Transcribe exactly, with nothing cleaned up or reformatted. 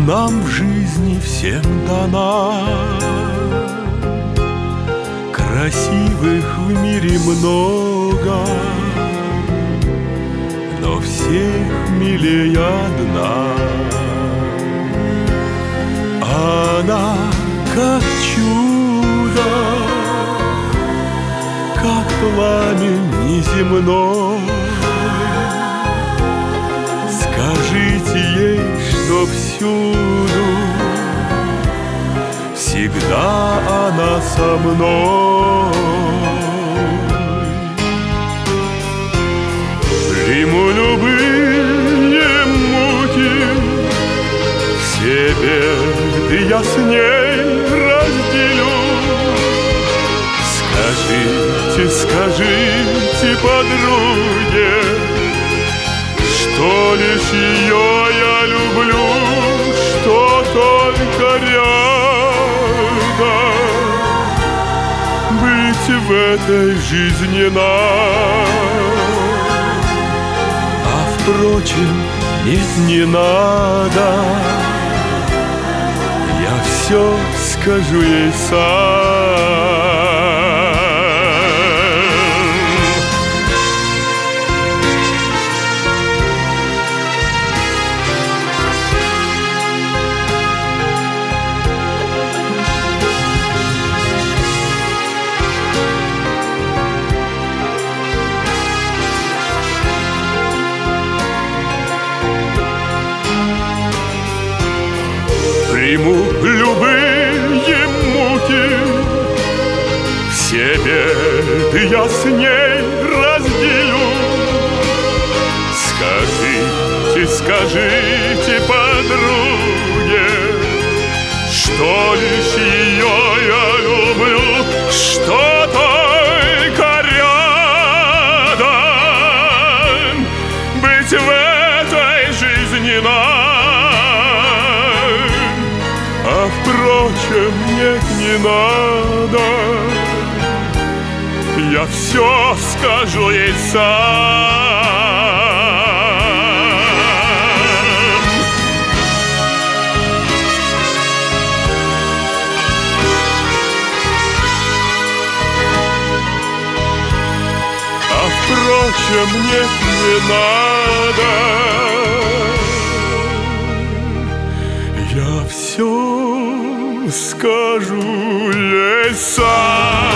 нам в жизни всем дана. Красивых в мире много, но всех милее одна. Она как чудо, как пламень неземной. Скажите ей, что всюду всегда она со мной. Приму любые муки, все беды я с ней разделю. Скажите, скажите, подруге, что лишь ее я люблю, что только рядом быть в этой жизни нам. А впрочем, нет, не надо, я все скажу ей сам. Приму любые муки, все беды я с ней разделю. Скажите, скажите, подруге, что лишь ее я люблю, что только рядом быть в этой жизни нам. А впрочем, нет, не надо, я все скажу ей сам. А впрочем, нет, не надо, я все скажу ей сам.